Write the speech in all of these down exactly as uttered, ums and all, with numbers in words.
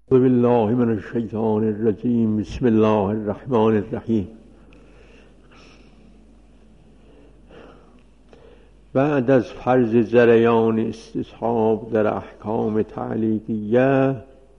بالله من الشیطان الرجیم. بسم الله الرحمن الرحیم. بعد از فرض جریان استصحاب در احکام تعلیقیه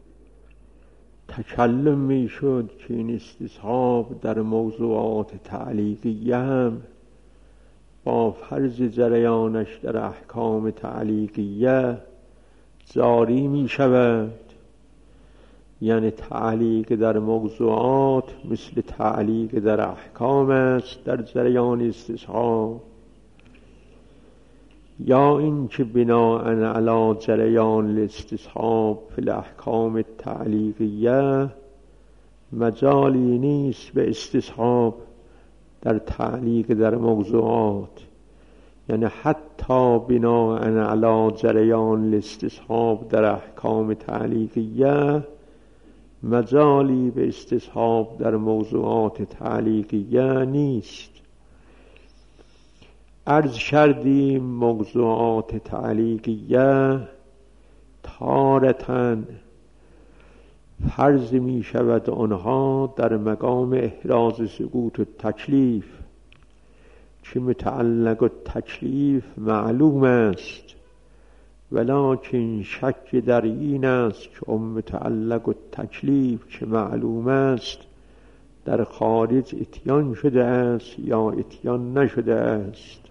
تکلم می شد که این استصحاب در موضوعات تعلیقیه هم با فرض جریانش در احکام تعلیقیه جاری می شود. یعنی تعلیق در موضوعات مثل تعلیق در احکام است در جریان استصحاب، یا اینکه بناء علی جریان الاستصحاب فی الاحکام التعلیقیه مجالی نیست به استصحاب در تعلیق در موضوعات. یعنی حتی بناء علی جریان الاستصحاب در احکام تعلیقیه مجالی به استصحاب در موضوعات تعلیقیه نیست. عرض کردیم موضوعات تعلیقیه تارةً فرض می شود آنها در مقام احراز سقوط التکلیف، که متعلق التکلیف معلوم است، ولکن شک در این است که متعلق التکلیف که معلوم است در خارج اتیان شده است یا اتیان نشده است.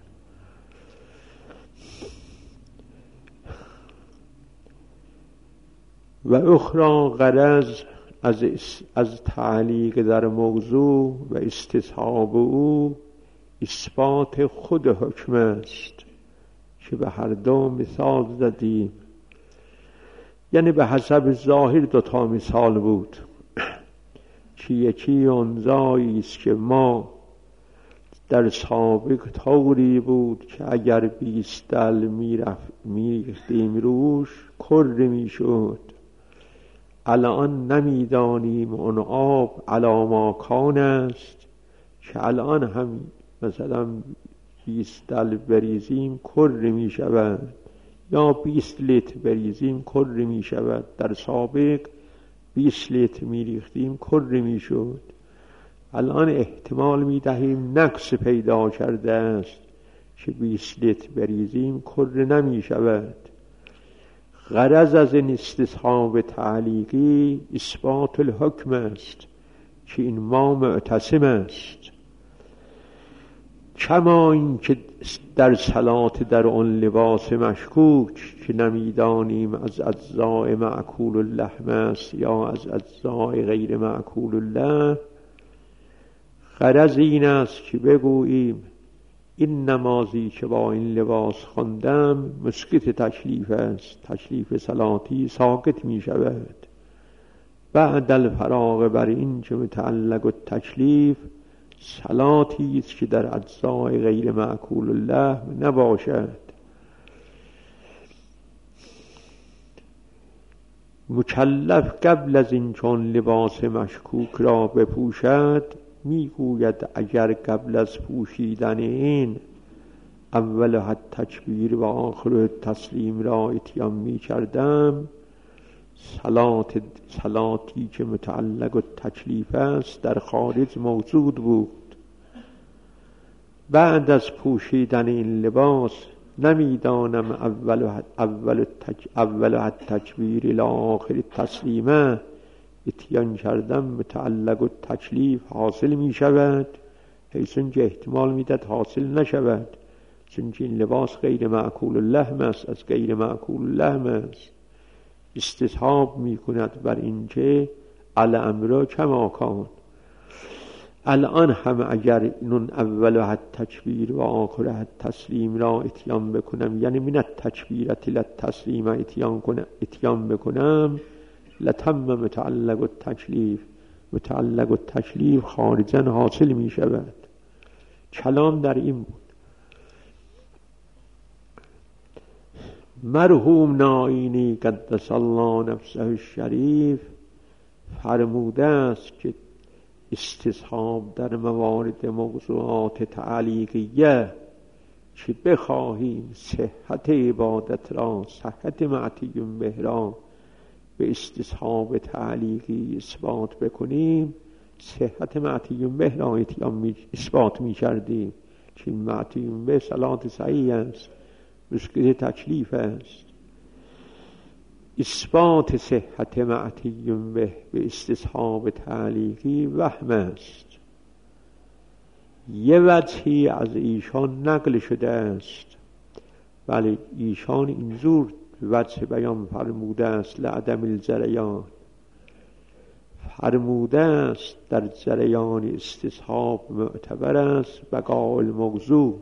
و اخرى غرض از, از تعلیق در موضوع و استصحاب او اثبات خود حکم است که به هر دو مثال زدیم. یعنی به حسب ظاهر دو تا مثال بود که یکی آنجایی است که ما در سابق طوری بود که اگر بیست دل میریختیم روش کر میشد. الان نمیدانیم اون آب علی ما کان است که الان هم مثلا بیست دل بریزیم کر می شود، یا بیست لیتر بریزیم کر می شود. در سابق بیست لیتر می ریختیم کر می شد. الان احتمال می دهیم نقص پیدا کرده است که بیست لیتر بریزیم کر نمی شود. غرض از این استصحاب تعلیقی اثبات الحکم است که این ما معتصم است. کما این که در صلات در آن لباس مشکوک که نمیدانیم از اجزاء معقول اللحم است یا از اجزاء غیر معقول الله، غرض این است که بگوییم این نمازی که با این لباس خواندم مسقط تکلیف است، تکلیف صلاتی ساقط می شود. بعد الفراغ بر این که متعلق التکلیف صلاتی است که در اجزاء غیر معقول الله نباشد. مکلف قبل از این چون لباس مشکوک را بپوشد میگوید اگر قبل از پوشیدن این اول حد تکبیر و آخر تسلیم را اتیان می کردم، صلات صلاتی که متعلق التکلیف است در خارج موجود بود. بعد از پوشیدن این لباس نمیدانم اول حد اول تک اول حد تکبیر الی آخر تسلیمه اتیان کردم، متعلق التکلیف حاصل می شود، حیث که احتمال میداد حاصل نشود، چون این لباس غیر معقول اللحم است، از غیر معقول اللحم است. استصحاب می کند بر این که الامر کما کان. الان هم اگر این اول حد تکبیر و آخر حد تسلیم را اتیان بکنم، یعنی من التکبیرة الی التسلیم اتیان کنم اتیان بکنم لتم متعلق التکلیف، متعلق التکلیف خارجا حاصل می شود. کلام در این بود. مرحوم نائینی قدس الله نفسه الشریف فرموده است که استصحاب در موارد موضوعات تعلیقیه که بخواهیم صحت عبادت را، صحت معتیم به را به استصحاب تعلیقی اثبات بکنیم، صحت معتیون به را اتیان اثبات می کردیم. چون معتیون به صلات صحیح است، مشکل تکلیف است. اثبات صحت معتیون به به استصحاب تعلیقی وهم است. یه وجهی از ایشان نقل شده است، ولی ایشان اینجور وجه بیان فرموده است: لعدم الجریان، فرموده است در جریان استصحاب معتبر است بقاء الموضوع،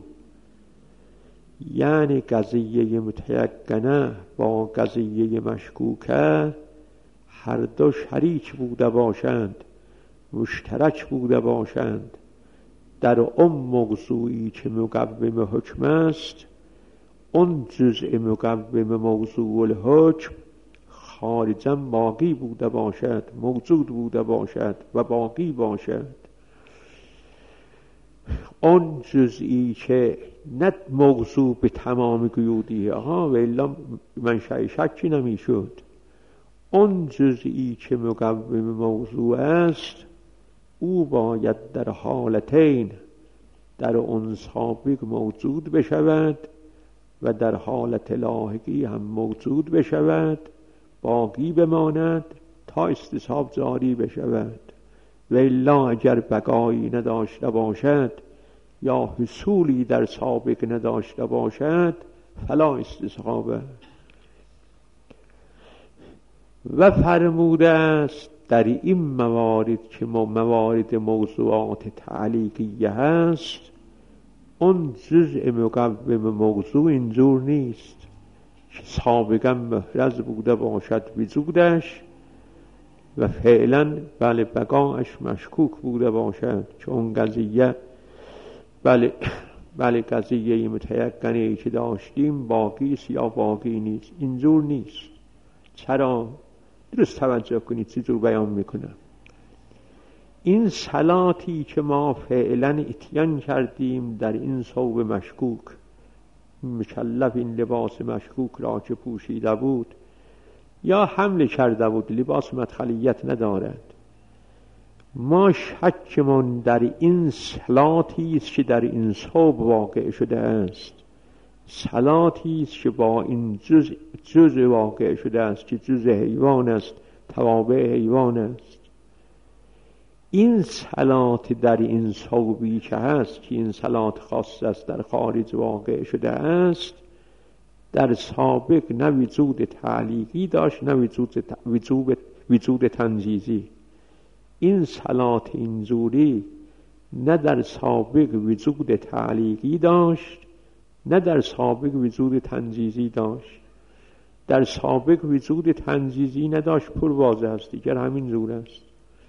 یعنی قضیه متیقنه با قضیه مشکوکه هر دو شریک بوده باشند، مشترک بوده باشند در اون موضوعی که مقوم حکم است. اون جزء مقوم موضوع الحکم خارجاً باقی بوده باشد، موجود بوده باشد و باقی باشد. اون جزئی که نه موضوع به تمام قیودی ها و الا منشأ شکی نمی شد، اون جزئی که مقوم موضوع است او باید در حالتین، در اون سابق موجود بشود و در حالت لاحقی هم موجود بشود، باقی بماند تا استصحاب جاری بشود. و الا اگر بقایی نداشته باشد یا حصولی در سابق نداشته باشد فلا استصحاب. و فرموده است در این موارد که موارد موضوعات تعلیقیه هست، اون جزء مقوم موضوع اینجور نیست که سابقا محرز بوده باشد وجودش و فعلا بله بقاش مشکوک بوده باشد، چون قضیه بله بله قضیه متیقنی که داشتیم باقی است یا باقی نیست. اینجور نیست. چرا؟ درست توجه کنید چیزو بیان میکنم. این صلاتی که ما فعلا اتیان کردیم در این ثوب مشکوک، مکلف این لباس مشکوک را که پوشیده بود یا حمل کرده بود، لباس مدخلیت ندارد، ما شکمون در این صلاتی است که در این ثوب واقع شده است، صلاتی است که با این جز جز واقع شده است که جز حیوان است، توابع حیوان است. این صلات در این ثوبی که هست که این صلات خاص است در خارج واقع شده است، در سابق نه وجود تعلیقی داشت نه وجود وجود وجود تنجیزی. این صلات اینجوری نه در سابق وجود تعلیقی داشت نه در سابق وجود تنجیزی داشت. در سابق وجود تنجیزی نداشت، پر واضح است دیگر، همین جور است.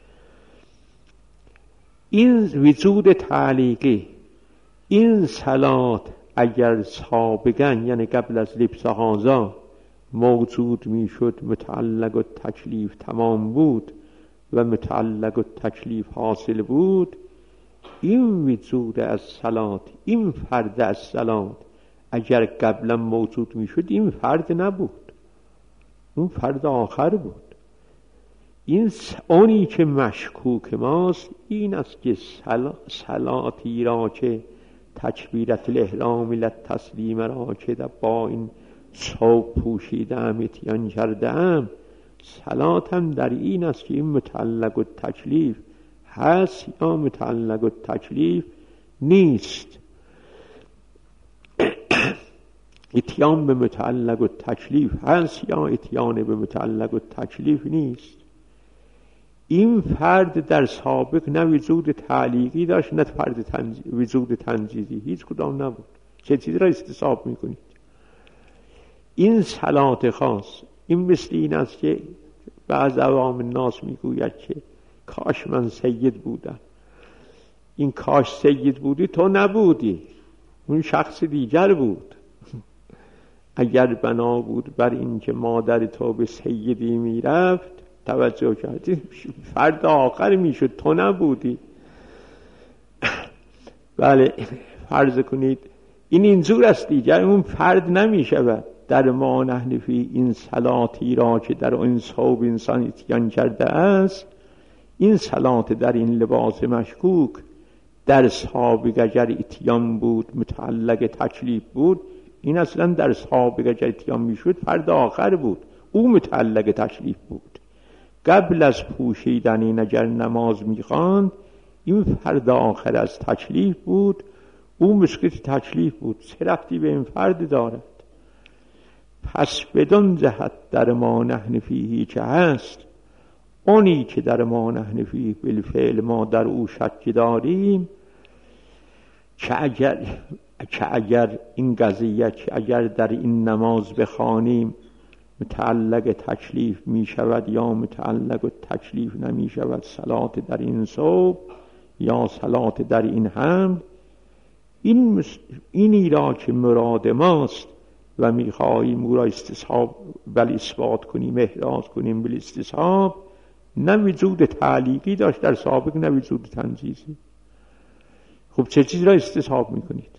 این وجود تعلیقی، این صلات اگر سابقا یعنی قبل از لبس هذا موجود می شد، متعلق و تکلیف تمام بود و متعلق و تکلیف حاصل بود، این وجود از صلات، این فرد از صلات اگر قبلا موجود می شد، این فرد نبود، اون فرد آخر بود. این اونی که مشکوک ماست این است که صلاتی را که تکبیرت الاحرام للتسلیم را که با این ثوب پوشیدم اتیان کردم، صلاتم در این است که این متعلق و تکلیف هست یا متعلق و تکلیف نیست. اتیان به متعلق و تکلیف هست یا اتیان به متعلق و تکلیف نیست. این فرد در سابق نه وجود تعلیقی داشت نه فرد تنجی... وجود تنجیزی، هیچ کدام نبود. چه چیزی را استصحاب میکنید؟ این صلات خاص، این مثل این است که بعض عوام الناس میگوید که کاش من سید بودم. این کاش سید بودی تو نبودی، اون شخص دیگر بود. اگر بنا بود بر این که مادر تو به سیدی میرفت، توجه کردی، فرد آخر میشد، تو نبودی. بله فرض کنید این اینجور است دیگر، اون فرد نمیشود. در ما نحن فی این صلاتی را که در این صوب انسان اتیان کرده است، این صلات در این لباس مشکوک در سابق اگر اتیان بود متعلق تکلیف بود، این اصلا در سابق اگر اتیان میشد فرد آخر بود، او متعلق تکلیف بود. قبل از پوشیدن این اگر نماز میخواند، این فرد آخر از تکلیف بود، او مسکت تکلیف بود، چه ربطی به این فرد دارد؟ پس بدون جهت در ما نحن فیه که هست، اونی که در ما نحن فیه بالفعل ما در او شک داریم، که اگر که اگر این قضیه که اگر در این نماز بخوانیم متعلق تکلیف می شود یا متعلق تکلیف نمی شود، صلات در این صوب یا صلات در این حمد، این اینی را که مراد ماست و می خواهیم او را استصحاب بل اثبات کنیم، احراز کنیم بل استصحاب، نه وجود تعلیقی داشت در سابق، نه وجود تنزیزی. خب چه چیز را استصحاب می کنید؟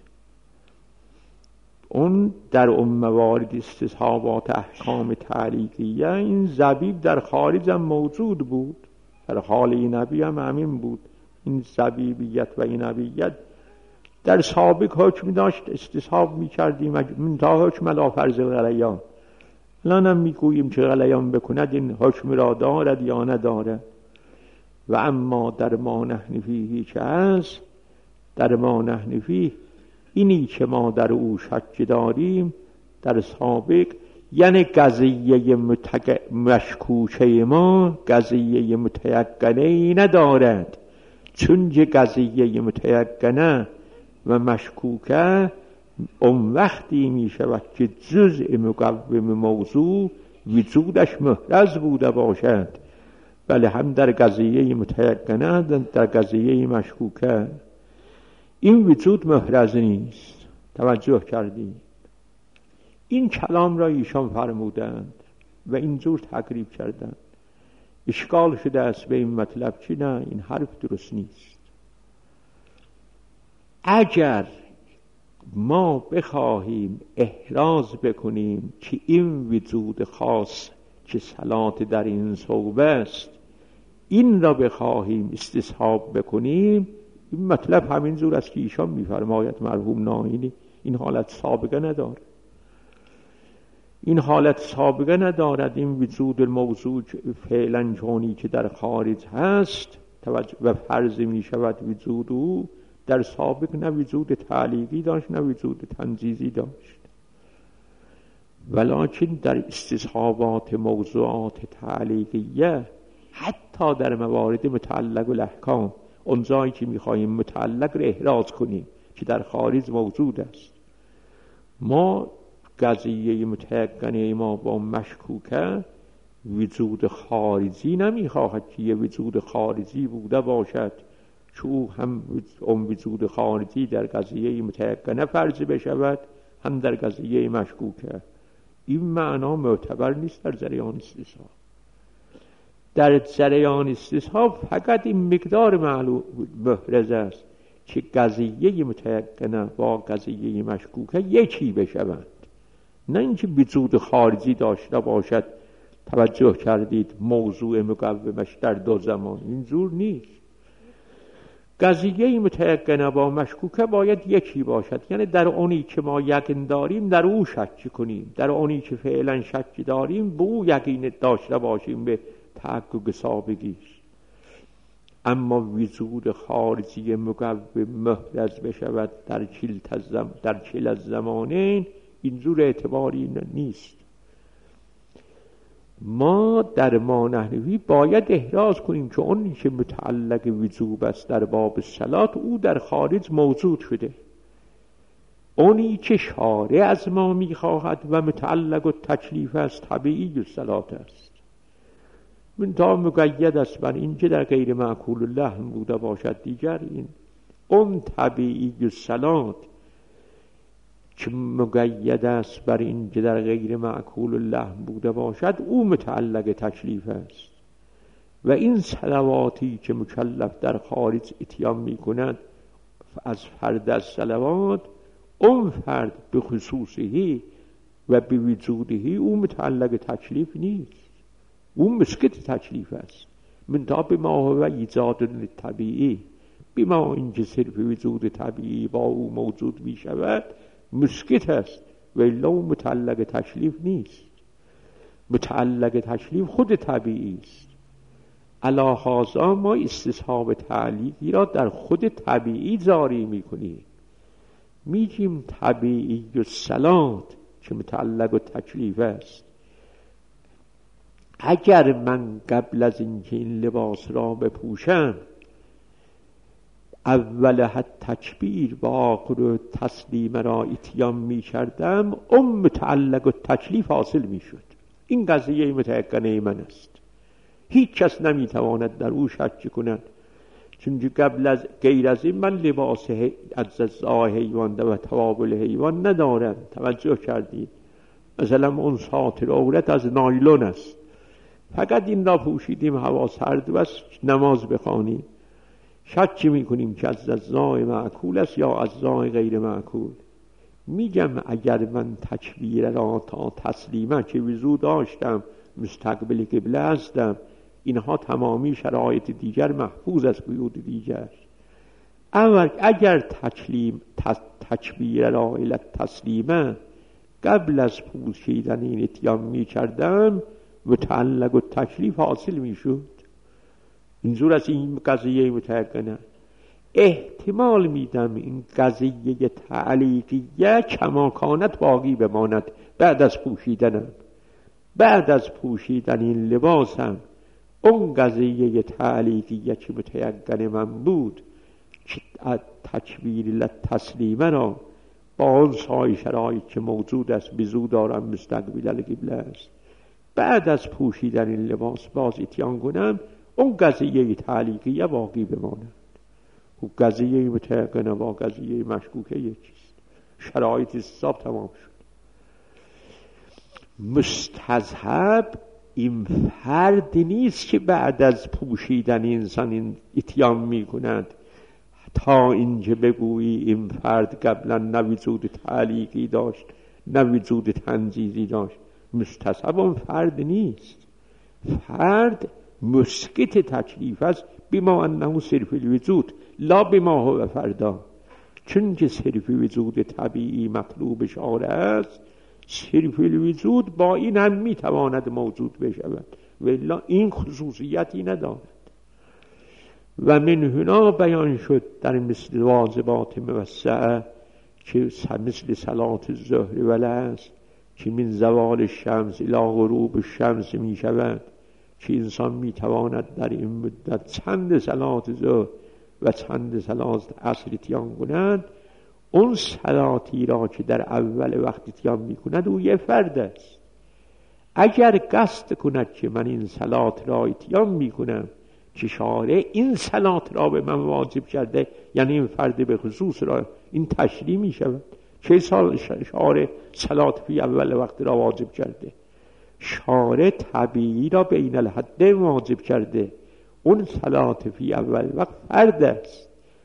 اون در اون موارد استصحابات احکام تعلیقیه، این زبیب در خارج هم موجود بود، در حال این نبی هم همین بود. این زبیبیت و این نبیت در سابق حکم داشت، استصحاب می کردیم من تا حکم لا فرض غلیان. الان هم می گوییم که غلیان بکند این حکم را دارد یا ندارد. و اما در ما نحن فیه که هست، در ما نحن فیه اینی که ما در او شک داریم در سابق، یعنی قضیه متق... مشکوکه ما قضیه متیقنه ندارد، چون که قضیه متیقنه و مشکوکه اون وقتی می شود که جزء مقوم موضوع وجودش محرز بوده باشد. بله، هم در قضیه متیقنه در قضیه مشکوکه این وجود محرز نیست. توجه کردید؟ این کلام را ایشان فرمودند و اینجور تقریب کردند. اشکال شده است به این مطلب که نه، این حرف درست نیست. اگر ما بخواهیم احراز بکنیم که این وجود خاص که صلات در این صوب است، این را بخواهیم استصحاب بکنیم، این مطلب همین جور است که ایشان میفرماید مرحوم ناینی، این حالت سابقه ندارد. این حالت سابقه ندارد. این وجود الموضوع فعلا چونی که در خارج هست و فرض می شود وجود او، در سابق نه وجود تعلیقی داشت نه وجود تنزیزی داشت. ولکن در استصحابات موضوعات تعلیقیه، حتی در موارد متعلق الاحکام، اون جایی که میخواییم متعلق را احراز کنیم که در خارج موجود است، ما قضیه متیقنه ما با مشکوکه وجود خارجی نمیخواهد که یه وجود خارجی بوده باشد که او هم اون وجود خارجی در قضیه متیقنه فرض بشود، هم در قضیه مشکوکه. این معنا معتبر نیست در جریان استصحاب. در جریان استصحاب فقط این مقدار معلوم محرز است که قضیه متیقنه با قضیه مشکوکه یکی بشوند، نه اینکه وجود خارجی داشته باشد. توجه کردید؟ موضوع مقومش در دو زمان اینجور نیست. قضیه متیقنه با مشکوکه باید یکی باشد، یعنی در اونی که ما یقین داریم در او شک کنیم، در اونی که فعلا شک داریم به او یقین داشته باشیم به تحقق سابقیش. اما وجود خارجی مقوم محرز بشود در در کل از زمانین، اینجور اعتباری نیست. ما در ما نحنوی باید احراز کنیم که اونی که متعلق وجوب است در باب صلات، او در خارج موجود شده. اونی که شارع از ما میخواهد و متعلق و تکلیف است طبیعی و صلات است. من تا مقید است بر این که در غیر معقول الله بوده باشد دیگر. این اون طبیعی و صلات که مقید است بر این که در غیر معقول الله بوده باشد، او متعلق تکلیف است. و این صلواتی که مکلف در خارج اتیان می کند از فرد از صلوات، اون فرد به خصوصی و به وجودهی او متعلق تکلیف نیست، او مسکت تکلیف است. منتها به ما و ایجاد طبیعی، به ما اینکه صرف وجود طبیعی با او موجود می شود مسکت است و الا او متعلق تکلیف نیست. متعلق تکلیف خود طبیعی است. علی هذا ما استصحاب تعلیقی را در خود طبیعی جاری می کنیم. میگیم طبیعی و صلات که متعلق و تکلیف است. اگر من قبل از اینکه این لباس را بپوشم اول حد تکبیر و آخر تسلیم را اتیان می کردم، اون متعلق و تکلیف حاصل می شد. این قضیه متیقنه من است، هیچ کس نمی تواند در او شک کند. چون قبل از غیر از این من لباس از اجزای حیوان و توابل حیوان ندارم. توجه کردید؟ مثلا اون ساتر عورت از نایلون است، فقط این را پوشیدیم هوا سرد و نماز بخوانیم، شک می کنیم که از اجزای معقول است یا از اجزای غیر معقول. میگم اگر من تکبیر را تا تسلیمه که وضو داشتم مستقبل قبله هستم، اینها تمامی شرایط دیگر محفوظ از قیود دیگر. اول اگر تکلیم تکبیر را علت تسلیمه قبل از پوشیدن این اتیان می کردم، متعلق و تکلیف حاصل می شد. اینجور از این قضیه متیقنه. احتمال میدم این قضیه تعلیقیه کماکانت باقی بماند بعد از پوشیدنم. بعد از پوشیدن این لباسم اون قضیه تعلیقیه که متیقن من بود که تکبیر لتسلیمه را با اون سای شرایط که موجود است بزو دارم مستقبل القبله است، بعد از پوشیدن این لباس باز اتیان کنم، اون قضیه تعلیقیه باقی بماند. و قضیه متیقنه با قضیه مشکوکه یکیست. شرایط حساب تمام شد. مستذهب این فرد نیست که بعد از پوشیدن انسان این اتیان می کند تا اینکه بگویی این فرد قبلا نه وجود تعلیقی داشت نه وجود تنزیزی داشت. مستذهب اون فرد نیست. فرد مسکت تکلیف است، بما انه صرف الوجود لا بما هو فردا. چون که صرف وجود طبیعی مطلوب شارع است، صرف الوجود با این هم میتواند موجود بشود و الا این خصوصیتی ندارد. و من هنا بیان شد در مثل واجبات موسعه که مثل صلات الظهر و العصر که من زوال الشمس الی غروب الشمس می شود، که انسان می تواند در این مدت چند صلات ظهر و چند صلات عصر اتیان کند. اون صلاتی را که در اول وقت اتیان می کند او یه فرد است. اگر قصد کند که من این صلات را اتیان می کنم که شارع این صلات را به من واجب کرده، یعنی این فرد به خصوص را این تشریح می شود. چه سال شارع صلات فی اول وقت را واجب کرده؟ شارع طبیعی را بین الحد واجب کرده. اون صلات فی اول وقت فرد است.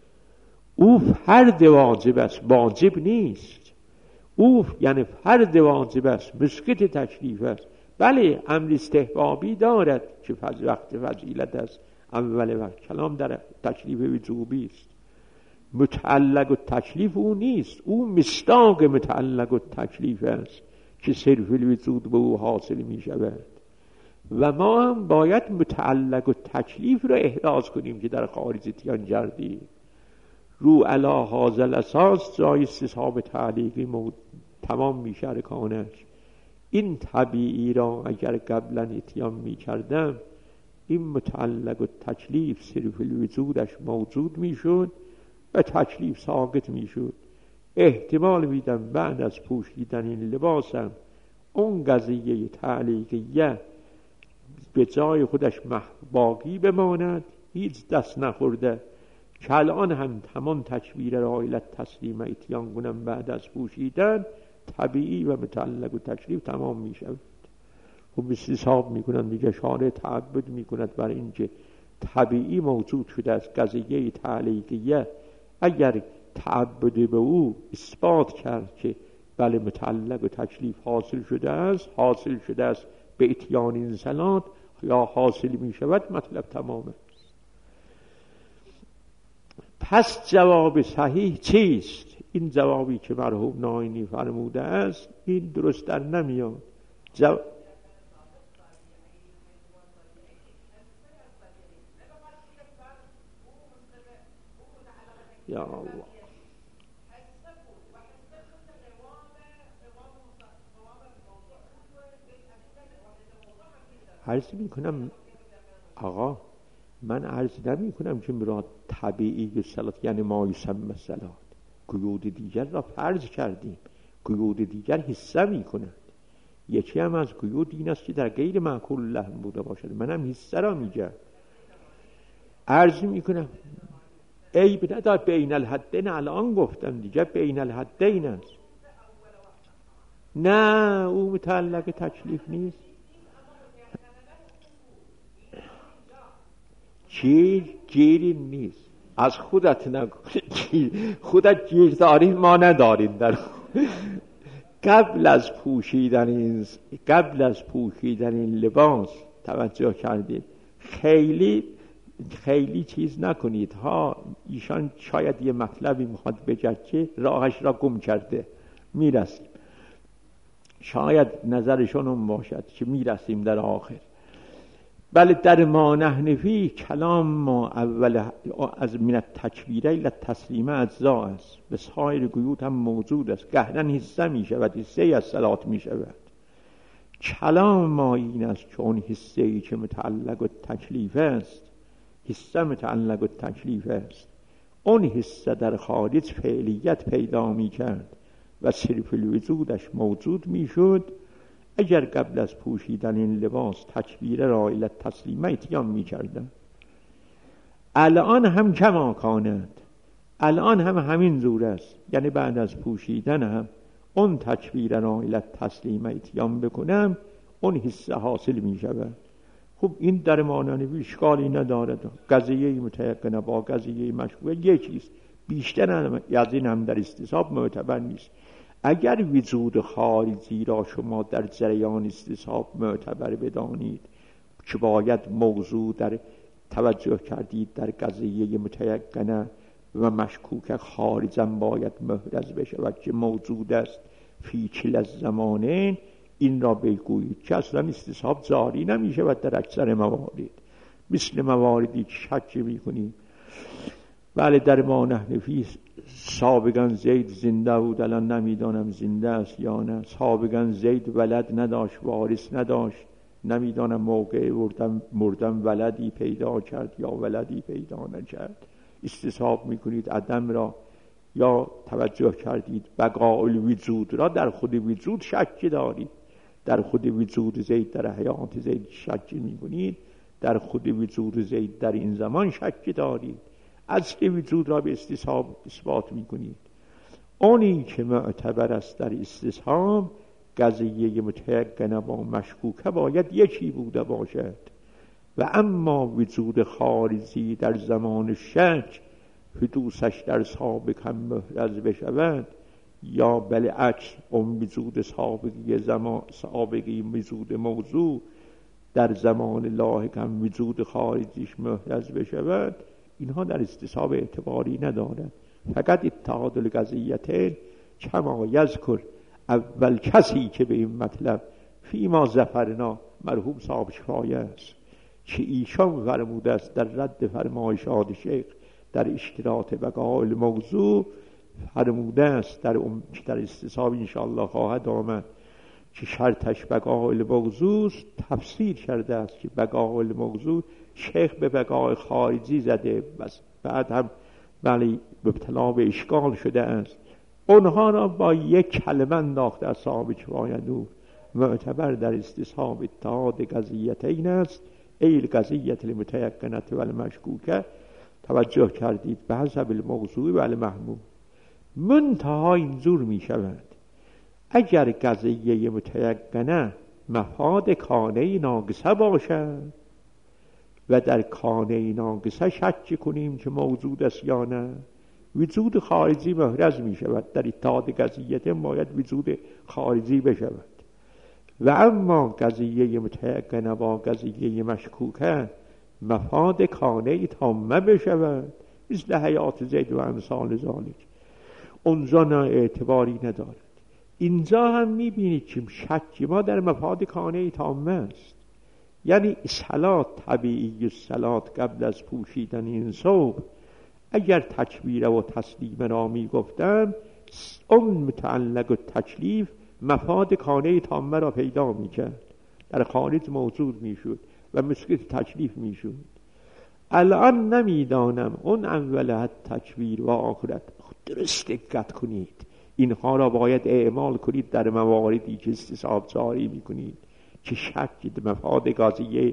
او فرد واجب است، واجب نیست. او یعنی فرد واجب است، مسکت تکلیف است. بله امر استحبابی دارد که فض وقت فضیلت است، اول وقت کلام در تکلیف وجوبی است. متعلق و تکلیف او نیست، او مصداق متعلق و تکلیف است که صرف الوجود به او حاصل می شود. و ما هم باید متعلق و تکلیف را احراز کنیم که در خارج اتیان کردیم. رو علی هذا الاساس جای استصحاب تعلیقی مود تمام می شرکانش. این طبیعی را اگر قبلا اتیان می کردم، این متعلق و تکلیف صرف الوجودش موجود می شد و تکلیف ساقط می شد. احتمال میدم بعد از پوشیدن این لباسم اون قضیه تعلیقیه به جای خودش باقی بماند، هیچ دست نخورده، که الان هم تمام تکبیر را علت تسلیم اتیان کنم بعد از پوشیدن، طبیعی و متعلق و تکلیف تمام می شود. خب استصحاب می کنند دیگه، شارع تعبد می کند بر اینکه طبیعی موجود شده از قضیه تعلیقیه. اگر تعبد به او اثبات کرد که بله متعلق و تکلیف حاصل شده است، حاصل شده است به اتیان این صلات یا حاصل می شود، مطلب تمام است. پس جواب صحیح چیست؟ این جوابی که مرحوم ناینی فرموده است این درست در نمیاد. جو... یا الله، عرض می کنم آقا، من عرض نمی کنم که مراد طبیعی صلات یعنی ما یسمى صلات، قیود دیگر را فرض کردیم، قیود دیگر حصه می کند. یکی هم از قیود این است که در غیر معقول الله بوده باشد، منم حصه را میگم. عرض می کنم عیب ندارد، بین الحدین الان گفتم دیگه، بین الحدین است. نه او متعلق تکلیف نیست. گیر گیری نیست، از خودت نگو، خودت گیر داری ما نداریم. در قبل از پوشیدن این قبل از پوشیدن این لباس توجه کردید، خیلی خیلی چیز نکنید ها. ایشان شاید یه مطلبی میخواد بگه که راهش را گم کرده، میرسیم. شاید نظرشون اون باشد که میرسیم در آخر. بله در ما نحنفی کلام ما اول از من التکبیره الی التسلیمه اجزا است، به سایر قیود هم موجود است، گهرن حصه می شود، حصه از صلات می شود. کلام ما این است که اون حصه ای که متعلق و تکلیف است، حصه متعلق و تکلیف است، اون حصه در خارج فعلیت پیدا می کرد و صرف الوجودش موجود می شد. اگر قبل از پوشیدن این لباس تکبیره را الی تسلیمه اتیان می کردن، الان هم کما کانند، الان هم همین زور است، یعنی بعد از پوشیدن هم اون تکبیره را الی تسلیمه اتیان بکنم، اون حصه حاصل می شود. خب این در ماننوی اشکالی ندارد، قضیه متیقنه با قضیه مشبوه یکیست، بیشتر از این هم در استصحاب معتبر نیست. اگر وجود خارجی را شما در جریان استصحاب معتبر بدانید که باید موضوع در توجه کردید در قضیه متیقنه و مشکوک خارجا باید محرز بشود که موجود است فی کل الزمانین، این را بگویید که اصلا استصحاب جاری نمی شود در اکثر موارد، مثل مواردی که شک می کنید. بله در ما نحنفی سابقا زید زنده بود، الان نمیدانم زنده است یا نه. سابقا زید ولد نداشت، وارث نداشت، نمیدانم موقع مردن مردن ولدی پیدا کرد یا ولدی پیدا نکرد. استصحاب میکنید عدم را، یا توجه کردید بقاء الوجود را در خود وجود شک دارید، در خود وجود زید در حیات زید شک میکنید، در خود وجود زید در این زمان شک دارید، اصل وجود را به استصحاب اثبات میکنید. اونی که معتبر است در استصحاب قضیه متیقنه با مشکوکه باید یکی بوده باشد، و اما وجود خارجی در زمان شک حدوثش در سابق هم محرز بشود، یا بالعکس اون وجود سابقی زمان سابقی وجود موضوع در زمان لاحق هم وجود خارجیش محرز بشود، اینها در استصحاب اعتباری ندارد. فقط اتحاد القضیتین کما یذکر اول کسی که به این مطلب فی ما ظفرنا مرحوم صاحب شفایه است که ایشان فرموده است در رد فرمایشات شیخ در اشتراط بقاء الموضوع، فرموده است در ام... که در استصحاب انشاءالله خواهد آمد که شرطش بقاء الموضوع است. تفسیر کرده است که بقاء الموضوع شیخ به بقاء خارجی زده، بس بعد هم ولی مبتلا به اشکال شده است. اونها را با یک کلمه انداخته از صاحب کفایه نور. معتبر در استصحاب اتحاد قضیتین است، ای القضیة المتیقنة و المشکوکه. توجه کردید به حسب الموضوع و المحمول. منتها اینجور می شود اگر قضیه متیقنه مفاد کانه ناقصه باشد و در کانه ناقصه شک کنیم که موجود است یا نه، وجود خارجی محرز می شود. در اتحاد قضیت باید وجود خارجی بشود. و اما قضیه متیقنه با قضیه مشکوکه مفاد کانه تامه بشود، مثل حیات زید و امثال ذالک، اونجا نه اعتباری ندارد. اینجا هم میبینید که شک ما در مفاد کانه تامه است. یعنی صلات طبیعی، صلات قبل از پوشیدن این ثوب، اگر تکبیر و تسلیم را میگفتم، اون متعلق و تکلیف مفاد کانه تامه را پیدا میکرد، در خارج موجود میشد و مسکت تکلیف میشد. الان نمیدانم اون اول حد تکبیر و آخرت. درست دقت کنید، اینها را باید اعمال کنید در مواردی که استصحاب جاری میکنید که شک مفاد قضیه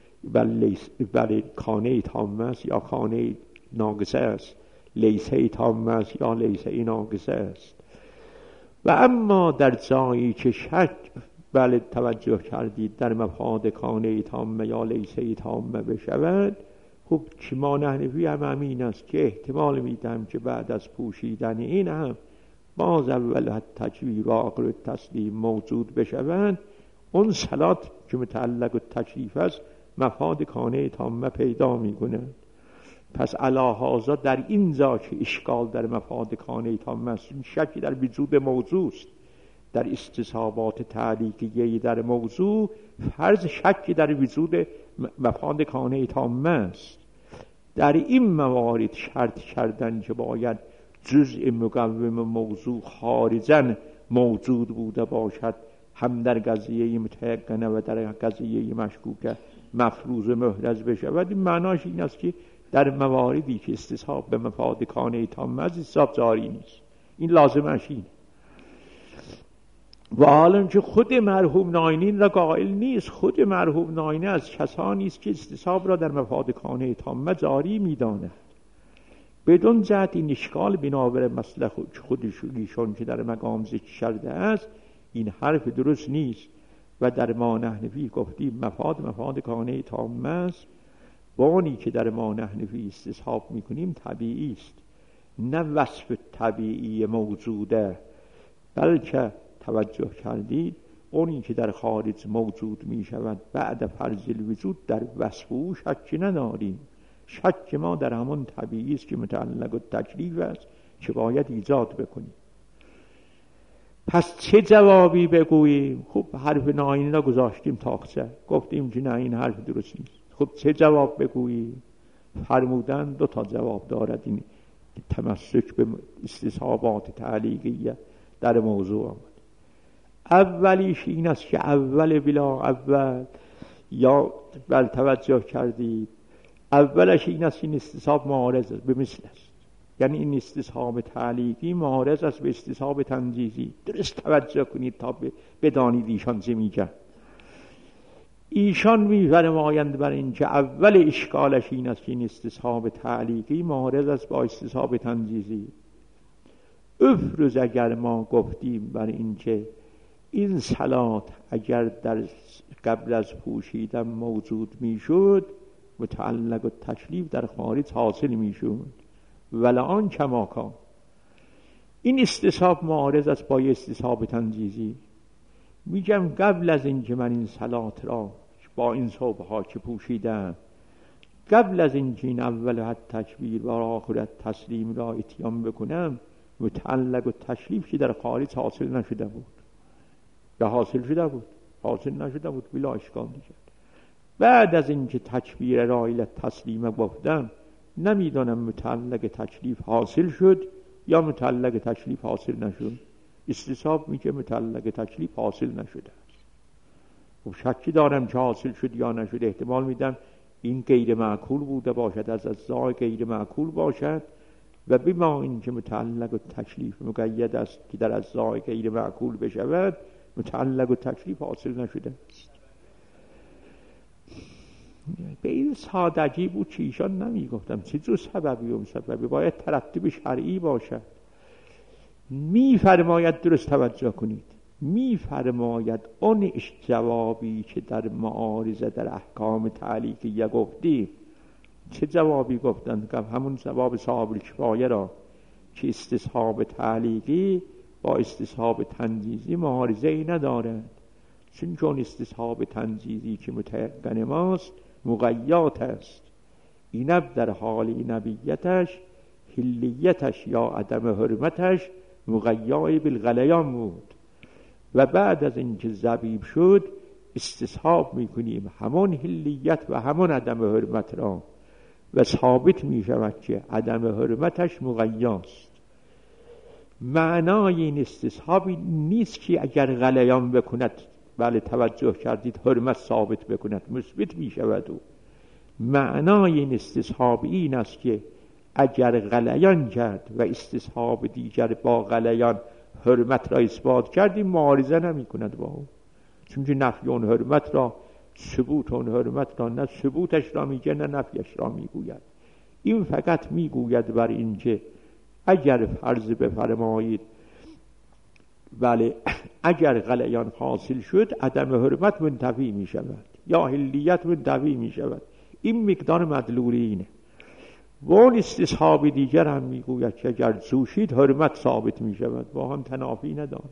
بله کانه تامه است یا کانه ناقصه است، لیسه تامه است یا لیسه ناقصه است. و اما در جایی که شک بله توجه کردید در مفاد کانه تامه یا لیسه تامه بشود، خب که ما نحنفی هم همین است که احتمال میدم که بعد از پوشیدن این هم باز اول حد تکبیر و آخر تسلیم موجود بشوند، اون صلات که متعلق و تکلیف است مفاد کانه تامه پیدا میکنه. پس علاهازا در این جا که اشکال در مفاد کانه تامه است، شکی در وجود موضوع است، در استصحابات تعلیقیه در موضوع فرض شکی در وجود مفاد کانه تامه است. در این موارد شرط کردن که باید جزء مقوم موضوع خارجاً موجود بوده باشد، هم در قضیه متیقنه و در قضیه مشکوکه مفروض محرز بشود، این معناش این است که در مواردی که استصحاب به مفاد کانه تامه از استصحاب جاری نیست. این لازمش اینه. و حالا که خود مرحوم ناینی را قائل نیست، خود مرحوم ناینی از کسانی است که استصحاب را در مفاد کانه تامه جاری می‌داند. بدون جهت این اشکال بنابر مسلک خودشون که در مقام ذکر شده است، این حرف درست نیست. و در ما نحنفی گفتیم مفاد مفاد کانه تامه است. و اونی که در ما نحنفی استصحاب میکنیم طبیعی است، نه وصف طبیعی موجوده، بلکه توجه کردید اونی که در خارج موجود می شود بعد فرض الوجود در وصف او شک نداریم. شک ما در همون طبیعی است که متعلق و تکلیف است که باید ایجاد بکنیم. پس چه جوابی بگوییم؟ خب حرف ناینی را گذاشتیم تاقچه، گفتیم که نه این حرف درست نیست. خب چه جواب بگوییم؟ فرمودن دو تا جواب دارد این تمسک به استصحابات تعلیقیه در موضوع آمد. اولیش این است که اول بلا اول، یا بل توجه کردید اولش این است که این استصحاب معارض است به مثل است، یعنی این استصحاب تعلیقی معارض است به استصحاب تنجیزی. درست توجه کنید تا بدانید ایشان چه میگن. ایشان میفرمایند بر این که اول اشکالش این است که این استصحاب تعلیقی معارض است با استصحاب تنجیزی. افروز اگر ما گفتیم بر این که این صلات اگر در قبل از پوشیدن موجود میشد، متعلق و تکلیف در خارج حاصل میشد، ولآن کما کان. این استصحاب معارض است با استصحاب تنجیزی. میگم قبل از این که من این صلات را با این ثوبها که پوشیدم، قبل از این که این اول حد تکبیر و آخرت تسلیم را اتیان بکنم، متعلق و تکلیف که در خارج حاصل نشده بود، یا حاصل شده بود حاصل نشده بود بلا اشکال دیگر. بعد از این که تکبیر را الی تسلیم گفتم، نمیدانم متعلق تکلیف حاصل شد یا متعلق تکلیف حاصل نشد. استصحاب میگه متعلق تکلیف حاصل نشده است. و شکی دارم که حاصل شد یا نشد. احتمال میدم این غیر معقول بوده باشد، از اجزای غیر معقول باشد، و بما این که متعلق و تکلیف مقید است که در اجزای غیر معقول بشود، متعلق و تکلیف حاصل نشده است. به این سادگی بود که ایشان نمی گفتم چه جو سببی و سببی باید ترتیب شرعی باشد. می فرماید، درست توجه کنید، می فرماید اون جوابی که در معارضه در احکام تعلیقیه گفتیم. چه جوابی گفتند؟ همون جواب صاحب الکفایه را که استصحاب تعلیقی با استصحاب تنجیزی معارضه ای ندارد، چون چون استصحاب تنجیزی که متیقن ماست مقیات است. اینب در حال نبیتش حلیتش یا عدم حرمتش مقیای بالغلیان بود و بعد از اینکه زبیب شد استصحاب میکنیم همون حلیت و همون عدم حرمت را و ثابت میشود که عدم حرمتش مقیاست. معنای این استصحابی نیست که اگر غلیان بکند، بله توجه کردید، حرمت ثابت بکند، مثبت میشود. او معنای این استصحاب این است که اگر غلیان کرد و استصحاب دیگر با غلیان حرمت را اثبات کردیم معارضه نمی کند با او، چون که نفی اون حرمت را، ثبوت اون حرمت را نه ثبوتش را میگه نه نفیش را میگوید. این فقط میگوید بر این که اگر فرض بفرمایید بله اگر غلیان حاصل شد عدم حرمت منتفی می شود یا حلیت منتفی می شود. این مقدار مدلولی اینه. و اون استصحاب دیگر هم میگوید که اگر جوشید حرمت ثابت می شود، با هم تنافی ندارد.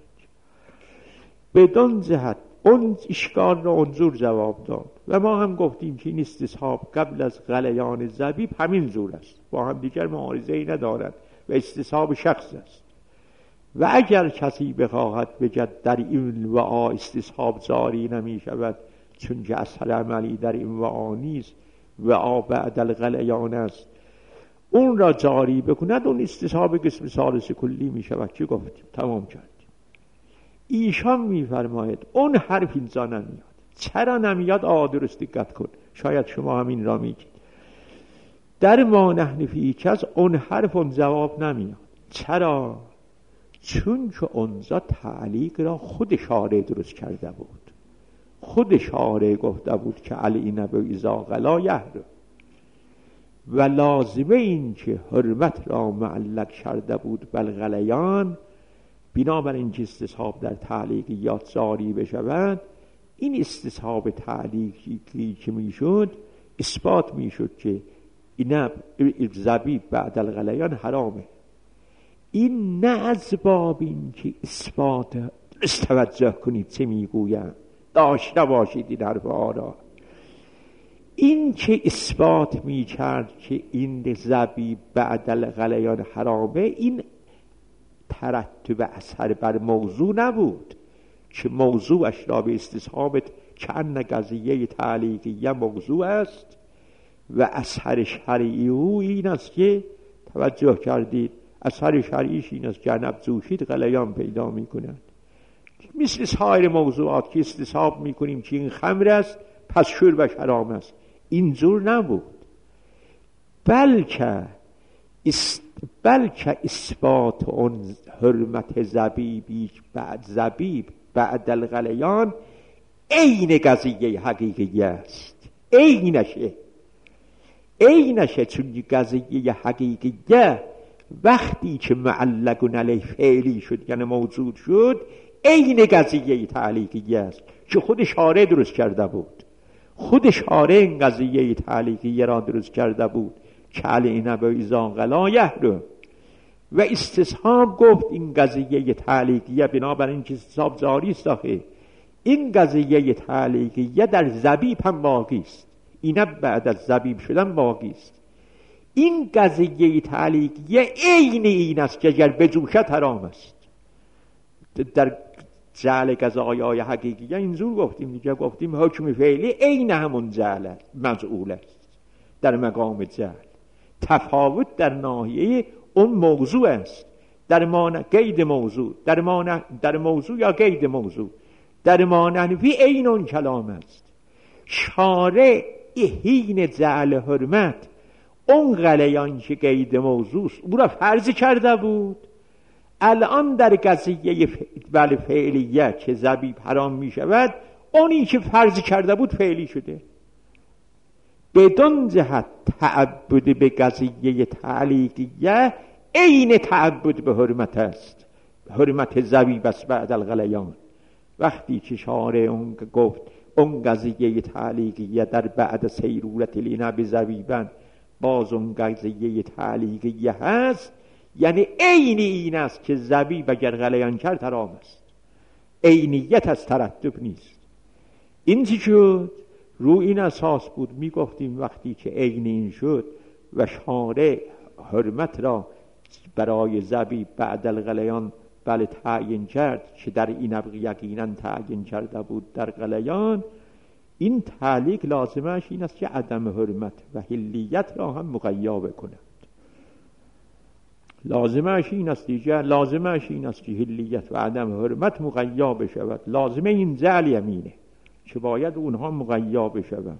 بدون جهت اون اشکال را اونجور جواب داد و ما هم گفتیم که این استصحاب قبل از غلیان زبیب همین زور است، با هم دیگر معارضه ای ندارد و استصحاب شخص است. و اگر کسی بخواهد بگد در این وعا استصحاب جاری نمی شود چون که اثر عملی در این وعا نیست، وعا بعد الغلیان است، اون را جاری بکند، اون استصحاب قسم ثالث کلی می شود که گفتیم تمام کردیم. ایشان می فرماید اون حرف اینجا نمیاد. چرا نمیاد؟ آه درست دقت کن، شاید شما همین را میگید. در ما نحن فی کس اون حرف اون جواب نمیاد. چرا؟ چون که اونجا تعلیق را خود شارع درست کرده بود. خود شارع گفته بود که علی نبی اذا غلا یحرم، و لازمه این که حرمت را معلق کرده بود بالغلیان، بنابراین که استصحاب در تعلیقیات جاری بشود، این استصحاب تعلیقی که میشد اثبات میشد که اینب زبیب بعد الغلیان حرامه. این نه از باب این که اثبات توجه کنید چه میگویم، داشته باشید این حرف آرا. این که اثبات میکرد که این زبیب بعد الغلیان حرامه، این ترتب اثر بر موضوع نبود که موضوعش را به استصحاب که ان قضیه تعلیقیه موضوع است و اثر شرعی او این است که توجه کردید اثر شرعیش این است که عنب جوشید غلیان پیدا می کند. مثل سایر موضوعات که استصحاب می کنیم که این خمر است پس شربش حرام است، اینجور نبود. بلکه است بلکه اثبات اون حرمت زبیبی بعد زبیب بعد الغلیان عین قضیه حقیقی است. عینشه عینشه چون قضیه حقیقیه وقتی که معلق علیه فعلی شد یعنی موجود شد، عین قضیه تعلیقی است که خود شارع درست کرده بود. خود شارع این قضیه تعلیقی را درست کرده بود که علی نبی اذا غلا یحرم، و استصحاب گفت این قضیه تعلیقیه بنابراین که استصحاب جاری است. این قضیه تعلیقیه در زبیب هم باقی است، اینه بعد از زبیب شدن باقی است. این قضیه تعلیقیه عین این است که اگر بجوشد حرام است. در جعل قضایای حقیقیه اینجور گفتیم دیگه، گفتیم حکم فعلی عین همون جعل است، مجعول است در مقام جعل. تفاوت در ناحیه اون موضوع است، در معنی قید موضوع، در معنی در موضوع یا قید موضوع. در معنی فی عین اون کلام است. شارع حین جعل حرمت اون غلیان که قید موضوع است او را فرض کرده بود. الان در قضیه بل فعلیه که زبیب حرام می شود، اونی که فرض کرده بود فعلی شده. بدون جهت تعبد به قضیه تعلیقیه عین تعبد به حرمت است، حرمت زبیب است بعد الغلیان. وقتی که شارع اون گفت اون قضیه تعلیقیه در بعد سیرورت لینب زبیبن باز اون قضیه تعلیقیه هست، یعنی عین این است که زبیب اگر غلیان کرد حرام است. عینیت از ترتب نیست. این چی شد؟ رو این اساس بود میگفتیم وقتی که عین این شد و شارع حرمت را برای زبیب بعد الغلیان بله تعیین کرد که در این ابق یقینا تعیین کرده بود در غلیان، این تعلیق لازمش این است که عدم حرمت و حلیت را هم مقیا بکند. لازمش این است دیگر، لازمش این است که حلیت و عدم حرمت مقیا بشود. لازمه این زعل یمینه که باید اونها مقیا بشود.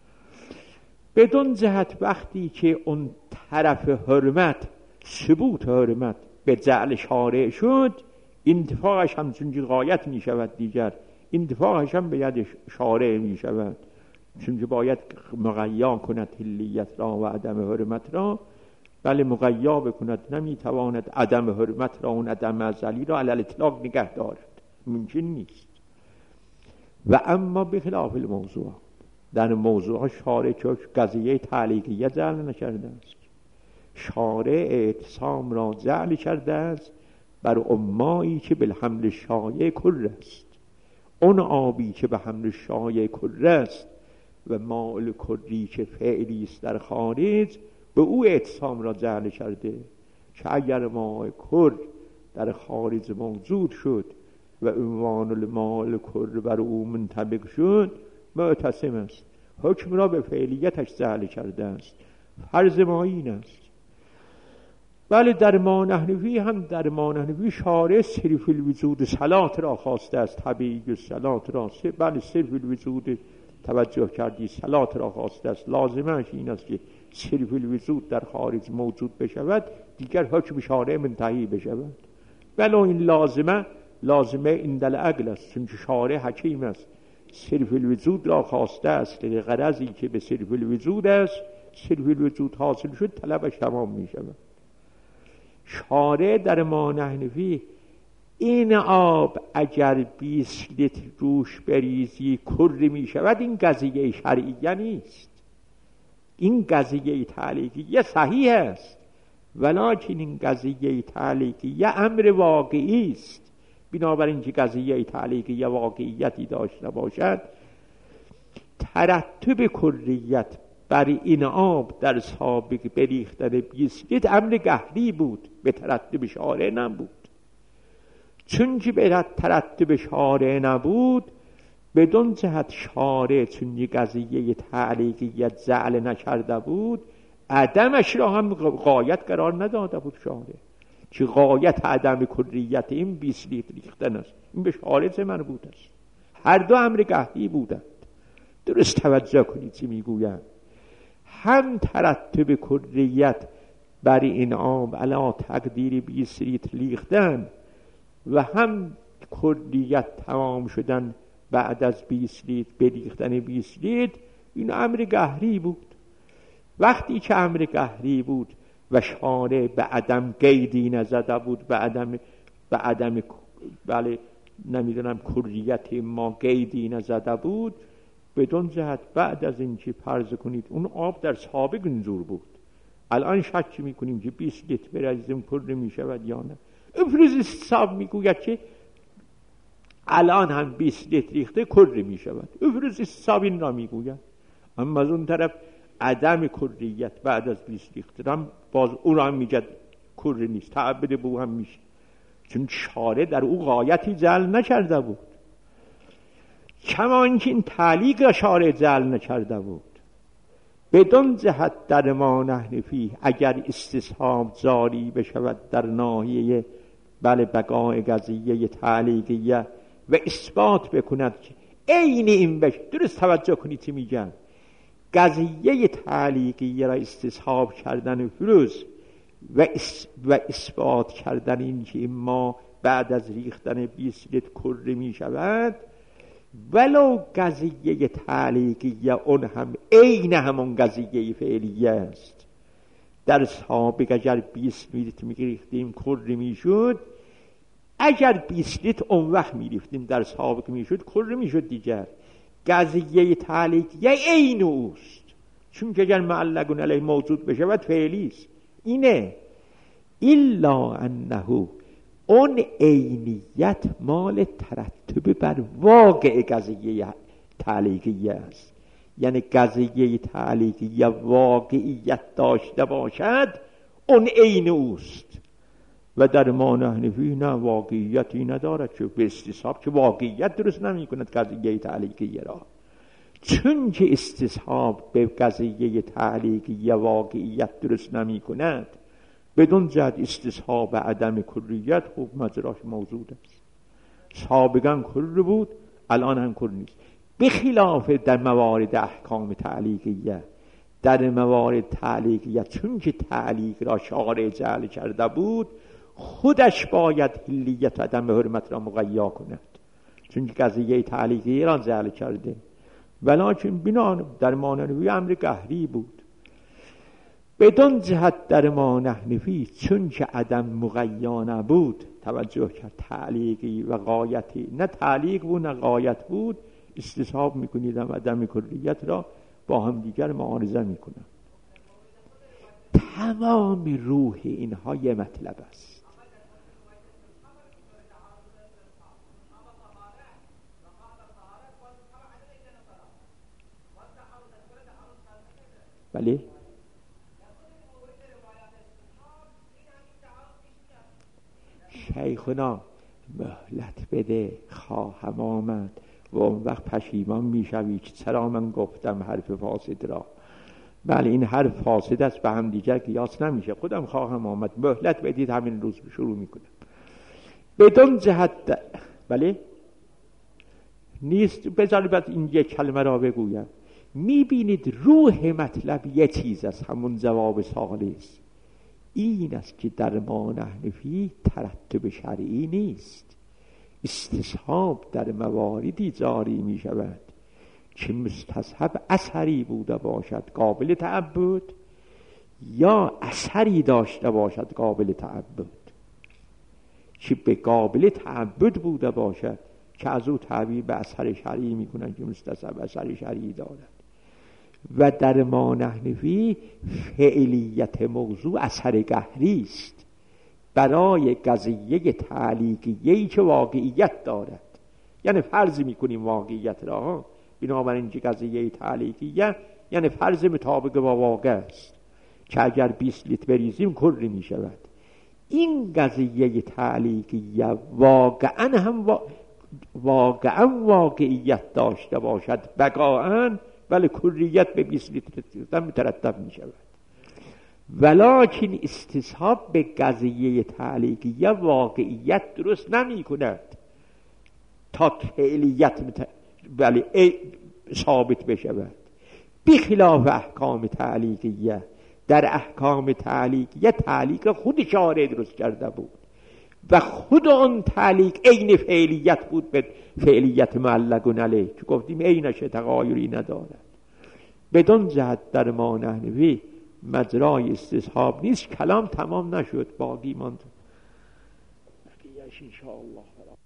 بدون جهت وقتی که اون طرف حرمت ثبوت حرمت به جعل شارع شد، انتفاعش هم چون غایت می شود دیگر، انتفاعش هم به ید شارع می شود، چون باید مقیا کند حلیت را و عدم حرمت را. بله مقیا بکند، نمی تواند عدم حرمت را اون عدم ازلی را علی الاطلاق نگه دارد، ممکن نیست. و اما بخلاف الموضوع، در موضوع شارع چون قضیه تعلیقیه جعل نکرده است، شارع اعتصام را جعل کرده است بر امایی که به حمل شایع کر است. اون آبی که به حمل شایع کر است و مائل کری که فعلی است در خارج، به او اعتصام را جعل کرده که اگر ماء کر در خارج موجود شد و عنوان الماء کر بر او منطبق شد، معتصم است، حکم را به فعلیتش جعل کرده است. فرض ما این است. بله در ما نحنفی هم در ما نحنفی شارع صرف الوجود صلات را خواسته است، طبیعی صلات را، بله صرف الوجود توجه کردی صلات را خواسته است. لازمش این است که صرف الوجود در خارج موجود بشود، دیگر حکم شارع منتهی بشود. ولو این لازمه لازمه این دل عقل است، چون شارع حکیم است، صرف الوجود را خواسته است غرضی که به صرف الوجود است، صرف الوجود حاصل شد طلبش تمام می شود. شارع در ما نحنفی این آب اگر بیست لیتر روش بریزی کر می شود، این قضیه شرعیه نیست، این قضیه تعلیقیه صحیح است، ولکن این قضیه تعلیقیه امر واقعی است. بنابراین که قضیه تعلیقیه واقعیتی داشته باشد، ترتب کلیت بر این آب در سابق بریختن بیست لیتر امر قهری بود، به ترتب شارع نبود. چون که به ترتب شارع نبود، بدون جهت شارع چون یک قضیه تعلیقیت جعل نکرده بود، عدمش را هم غایت قرار نداده بود شارع، که غایت عدم کلیت این بیست لیتر ریختن است، این به شارع چه مربوط است؟ هر دو امر قهری بودند. درست توجه کنید چی میگویم. هم ترتب کلیت بر این آب علا تقدیر بیست لیتر ریختن و هم کلیت تمام شدن بعد از بیست لیتر بریختن بیست لیتر، این امر قهری بود. وقتی که امر قهری بود و شارع به عدم قیدی نزده بود، به عدم به عدم بله نمیدونم کلیت ما قیدی نزده بود، بدون جهت بعد از این که فرض کنید اون آب در سابق نزول بود، الان شک میکنیم که بیست لیتر بریزیم کر میشود یا نه. افروز حساب میگوید که الان هم بیست لیتر ریخته کر میشود، افروز حساب این را میگوید. اما از اون طرف عدم کلیت بعد از بیست لیتر هم باز اون را هم میگد کر نیست، تعبد بو هم میشه، چون شارع در او غایتی جعل نکرده بود. کما اینکه این تعلیق را شارع جعل نکرده بود. بدون جهت در ما نحنفی اگر استصحاب جاری بشود در ناحیه بله بقای قضیه تعلیقیه و اثبات بکند که عین این بشه، درست توجه کنید چی میگن، قضیه تعلیقیه را استصحاب کردن فروز و و اثبات کردن این که ما بعد از ریختن بیست لیتر کر می شود، ولو قضیه تعلیقیه اون هم عین همون قضیه فعلیه است. در سابق اگر بیست لیتر می ریختیم کر می شد، اگر بیست لیتر اون وقت می ریختیم در سابق می شد کر می شد دیگر. قضیه تعلیقیه عین اوست، چون که اگر معلقون علیه موجود بشود فعلی است. اینه الا انه اون عینیت مال ترتب بر واقع قضیه تعلیقیه است. یعنی قضیه تعلیقیه واقعیت داشته باشد اون عین اوست و در ما نحنفی نه واقعیتی ندارد، چون به استصحاب که واقعیت درست نمی کند قضیه تعلیقیه را، چون که استصحاب به قضیه تعلیقیه واقعیت درست نمی کند بدون جهت استصحاب عدم کلیت خوب مجراش موجود است. سابقا کل بود الان هم کل نیست، بخلاف در موارد احکام تعلیقیه. در موارد تعلیقیه چون که تعلیق را شارع جعل کرده بود خودش باید حلیت و عدم حرمت را مقیا کند، چون که قضیه تعلیقیه را جعل کرده. ولیکن بنا در ما نحنفی امر قهری بود. بدون جهت در ما نحنفی چون که عدم مقیا نبود توجه کرد، تعلیقی و غایتی نه تعلیق بود نه غایت بود، استصحاب میکنیدم عدم کلیت را با هم دیگر معارضه میکنم. تمام روح اینها یه مطلب است. بله شیخنا مهلت بده، خواهم آمد و اون وقت پشیمان میشوی که چرا من گفتم حرف فاسد را. بله این حرف فاسد است، به هم دیگر قیاس نمیشه. خودم خواهم آمد، مهلت بدید همین روز شروع میکنم. بدون جهت د... بله نیست، بذارید بعد این یک کلمه را بگویم. میبینید روح مطلب یه چیز است، همون جواب سالیس این است که در ما نحنفی ترتب شرعی نیست. استصحاب در مواردی جاری می شود که مستصحب اثری بوده باشد قابل تعبد یا اثری داشته باشد قابل تعبد، که به قابل تعبد بوده باشد که از او تعبیر به اثر شرعی می کنند که مستصحب اثر شرعی دارد. و در ما نحنفی فعلیت موضوع اثر قهری است برای قضیه تعلیقیه‌ای که واقعیت دارد. یعنی فرض میکنیم واقعیت را، بنابراین که قضیه تعلیقیه یعنی فرض مطابق با واقع است که اگر بیست لیتر بریزیم کلی می شود. این قضیه تعلیقیه واقعا هم وا... واقعا واقعیت داشته باشد بقاعا، ولی کلیت به بیست لیتر مترتب می شود. ولکن استصحاب به قضیه تعلیقیه واقعیت درست نمی کند تا فعلیت مت... ولی ثابت بشود. بخلاف احکام تعلیقیه، در احکام تعلیقیه تعلیق را خود شارع درست کرده بود و خود آن تعلیق عین فعلیت بود به فعلیت معلق علیه که گفتیم عینش تغایری ندارد. بدون جهت در ما نحنفی مجرای استصحاب نیست. کلام تمام نشد، باقی ماند. بقیه‌اش ان شاء الله.